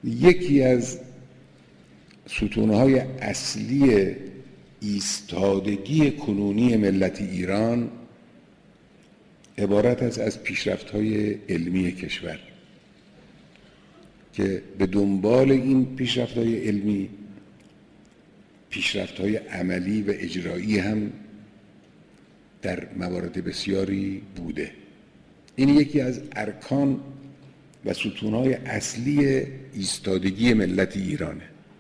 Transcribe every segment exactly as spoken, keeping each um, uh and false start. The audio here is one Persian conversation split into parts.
یکی از ستونهای اصلی ایستادگی کنونی ملت ایران عبارت است از پیشرفت‌های علمی کشور که به دنبال این پیشرفت‌های علمی پیشرفت‌های عملی و اجرایی هم در موارد بسیاری بوده. این یکی از ارکان و ستونهای اصلی ایستادگی ملت ایرانه.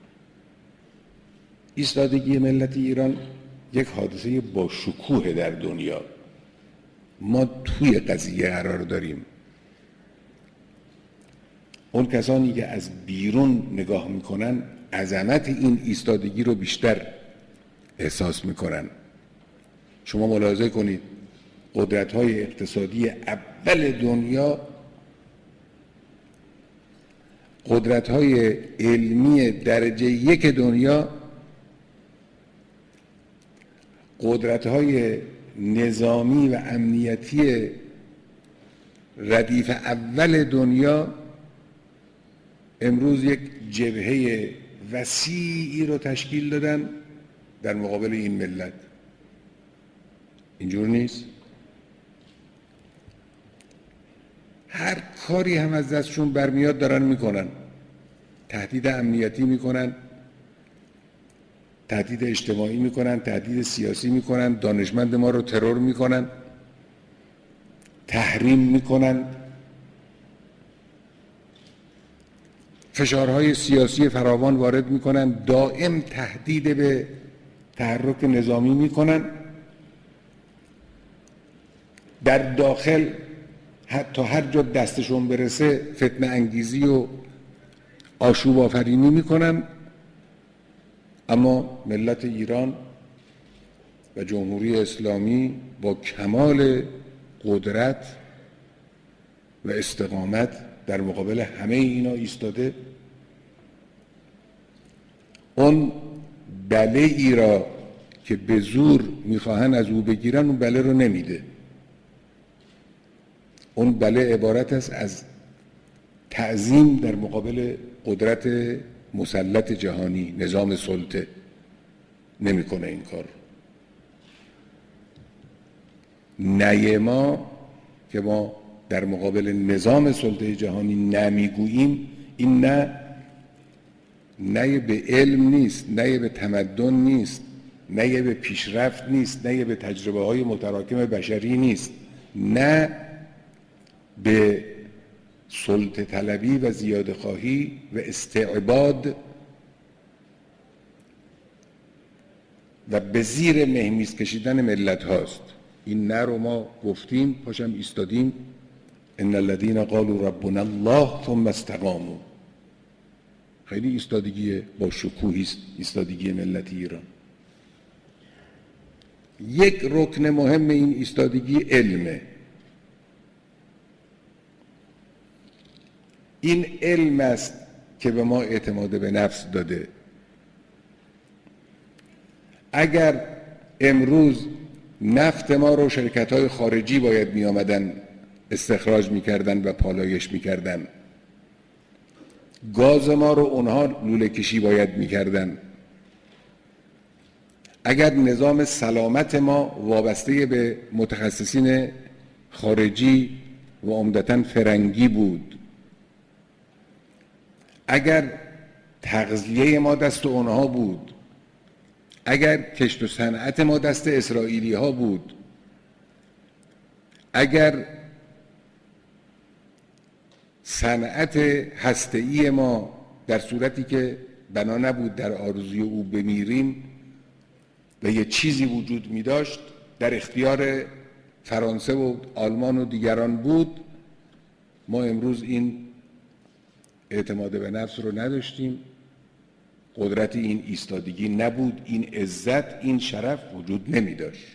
ایستادگی ملت ایران یک حادثه با شکوه در دنیا. ما توی قضیه قرار داریم. اون کسانی که از بیرون نگاه میکنن عظمت این ایستادگی رو بیشتر احساس میکنن. شما ملاحظه کنید قدرت‌های اقتصادی اول دنیا، قدرت‌های علمی درجه یک دنیا، قدرت‌های نظامی و امنیتی ردیف اول دنیا امروز یک جبهه وسیعی رو تشکیل دادن در مقابل این ملت. اینجور نیست؟ هر کاری هم از دستشون برمیاد دارن میکنن. تهدید امنیتی میکنن، تهدید اجتماعی میکنن، تهدید سیاسی میکنن، دانشمند ما رو ترور میکنن، تحریم میکنن، فشارهای سیاسی فراوان وارد میکنن، دائم تهدید به تحرک نظامی میکنن. در داخل حتی هر جا دستشون برسه فتنه انگیزی و آشوب آفرینی میکنن. اما ملت ایران و جمهوری اسلامی با کمال قدرت و استقامت در مقابل همه اینا ایستاده. اون بله ای را که به زور میخواهن از او بگیرن اون بله رو نمیده. اون بله عبارت است از تعظیم در مقابل قدرت مسلط جهانی، نظام سلطه. نمیکنه این کار. نه ما که ما در مقابل نظام سلطه جهانی نمیگوییم، این نه نه به علم نیست، نه به تمدن نیست، نه به پیشرفت نیست، نه به تجربه های متراکم بشری نیست، نه به سلطه طلبی و زیاده خواهی و استعباد و به زیر مهمیز کشیدن ملت هاست. این نه رو ما گفتیم، پاشم ایستادیم. ان الذين قالوا ربنا الله ثم استقاموا. خیلی ایستادگی با شکوهی است ایستادگی ملت ایران. یک رکن مهم این ایستادگی علمه. این علم است که به ما اعتماد به نفس داده. اگر امروز نفت ما رو شرکت‌های خارجی باید می آمدن استخراج می کردن و پالایش می کردن، گاز ما رو اونها لوله کشی باید می کردن، اگر نظام سلامت ما وابسته به متخصصین خارجی و عمدتاً فرنگی بود، اگر تغذیه ما دست اونها بود، اگر کشت و صنعت ما دست اسرائیلی ها بود، اگر صنعت هسته‌ای ما در صورتی که بنا نبود در آرزوی او بمیریم و یه چیزی وجود می داشت در اختیار فرانسه و آلمان و دیگران بود، ما امروز این اعتماد به نفس رو نداشتیم، قدرت این ایستادگی نبود، این عزت، این شرف وجود نمی داشت.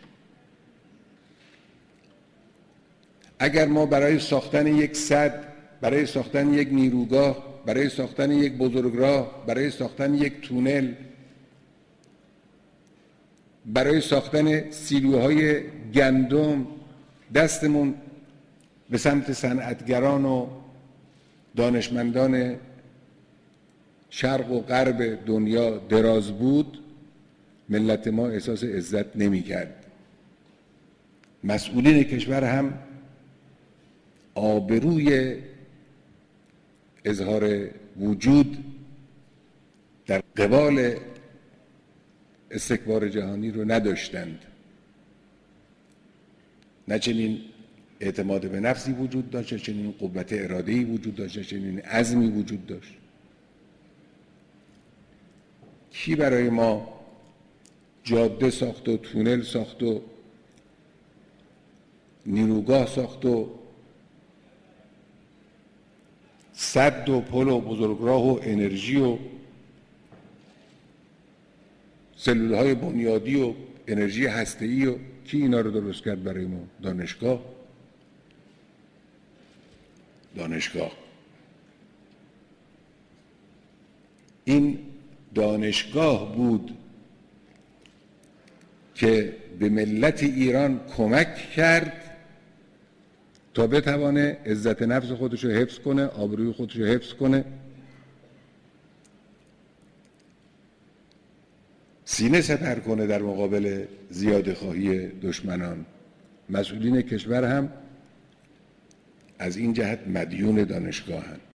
اگر ما برای ساختن یک سد، برای ساختن یک نیروگاه، برای ساختن یک بزرگراه، برای ساختن یک تونل، برای ساختن سیلوهای گندم دستمون به سمت صنعتگران و دانشمندان شرق و غرب دنیا دراز بود، ملت ما احساس عزت نمی کرد. مسئولین کشور هم آبروی اظهار وجود در قبال استکبار جهانی رو نداشتند. نه چنین اعتماد به نفسی وجود داشت، نه چنین قوت اراده‌ای وجود داشت، نه چنین عزمی وجود داشت. کی برای ما جاده ساخت و تونل ساخت و نیروگاه ساخت و سد و پل و بزرگراه و انرژی و سلولهای بنیادی و انرژی هسته‌ای و کی اینا رو درست کرد برای ما؟ دانشگاه. دانشگاه این دانشگاه بود که به ملت ایران کمک کرد تا بتوانه عزت نفس خودش رو حفظ کنه، آبروی خودش رو حفظ کنه، سینه سپر کنه در مقابل زیاده خواهی دشمنان. مسئولین کشور هم از این جهت مدیون دانشگاهند.